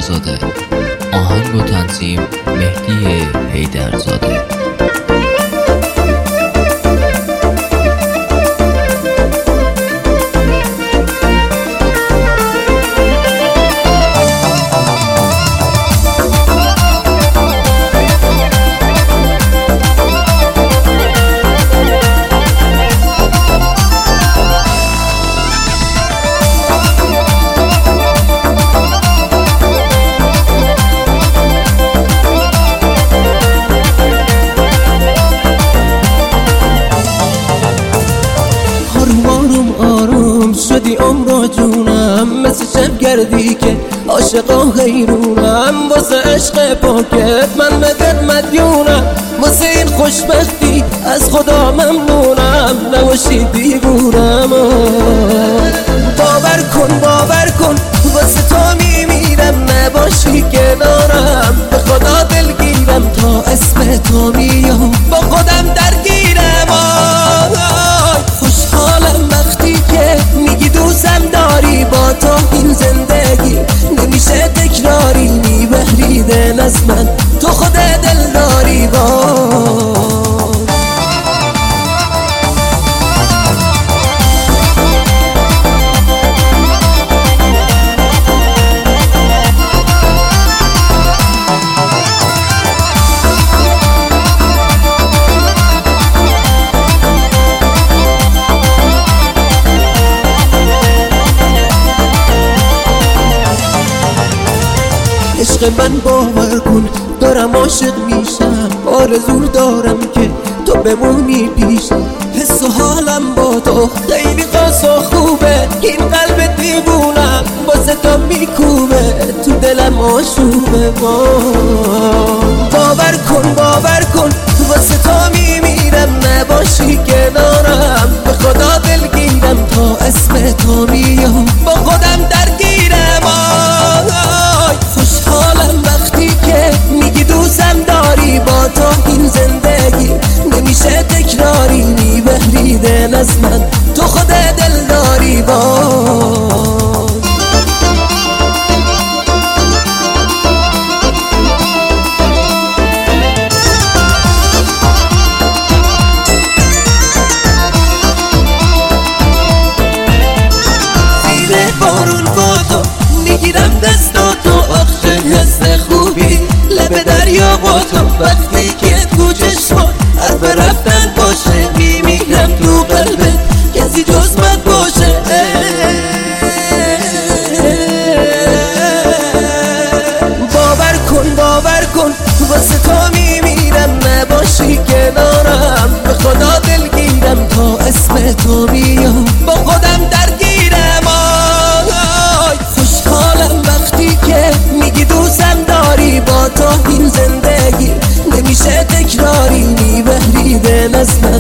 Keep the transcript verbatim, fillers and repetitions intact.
حیدرزاده. آهنگ و تنظیم مهدی حیدرزاده. شدی عمر جونم مثل شبگردی که عاشقا حیرونم، واسه عشق پاکت من مدد مدیونم، واسه این خوشبختی از خدا ممنونم، نباشی دیوونم. باور کن باور کن واسه تو میمیرم، نباشی کنارم به خدا دلگیرم، تا اسم تو میام با خودم درگیرم. خوشحالم وقتی که میگی دوستم داری، با تو این زندگی نمیشه تکراری، میبری دل از من تو خود دل داری. با عشق من باور کن دارم عاشق میشم، آرزو دارم که تو بمونی پیشم، حس و حالم با تو خیلی خاص و خوبه، این قلب دیوونم واسه تو میکوبه، تو دلم آشوبه. باور کن باور کن واسه تو میمیرم، نباشی کنارم به خدا دلگیرم، تا اسم تو میام با خودم درگیرم. خوشحالم وقتی که میگی دوستم داری، با تو این زندگی نمیشه تکراری، میبری دل از من تو خود دل داری. با بارون با تو میگیرم دستاتو، آخه حس خوبی لب دریا با تو، وقتی که تو چشمات حرف رفتن باشه، میمیرم تو قلبت کسی جز من باشه. باور کن باور کن واسه تو میمیرم، نباشی کنارم به خدا دلگیرم، تا اسم تو میام با خودم درگیرم. خوشحالم وقتی که میگی دوستم داری، با تو این زندگی نمیشه تکراری، میبری دل از من